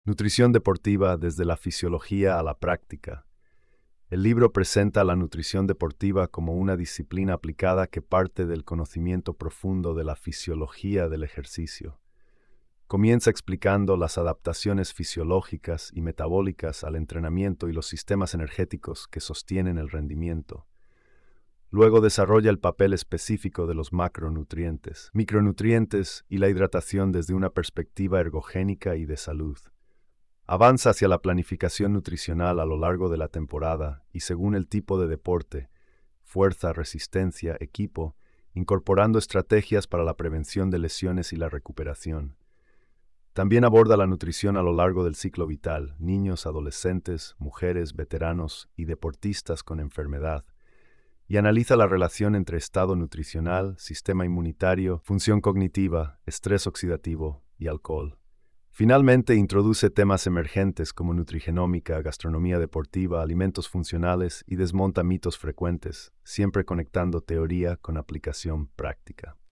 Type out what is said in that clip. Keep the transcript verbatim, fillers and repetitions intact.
Nutrición deportiva desde la fisiología a la práctica. El libro presenta la nutrición deportiva como una disciplina aplicada que parte del conocimiento profundo de la fisiología del ejercicio. Comienza explicando las adaptaciones fisiológicas y metabólicas al entrenamiento y los sistemas energéticos que sostienen el rendimiento. Luego desarrolla el papel específico de los macronutrientes, micronutrientes y la hidratación desde una perspectiva ergogénica y de salud. Avanza hacia la planificación nutricional a lo largo de la temporada y según el tipo de deporte, fuerza, resistencia, equipo, incorporando estrategias para la prevención de lesiones y la recuperación. También aborda la nutrición a lo largo del ciclo vital, niños, adolescentes, mujeres, veteranos y deportistas con enfermedad, y analiza la relación entre estado nutricional, sistema inmunitario, función cognitiva, estrés oxidativo y alcohol. Finalmente, introduce temas emergentes como nutrigenómica, gastronomía deportiva, alimentos funcionales y desmonta mitos frecuentes, siempre conectando teoría con aplicación práctica.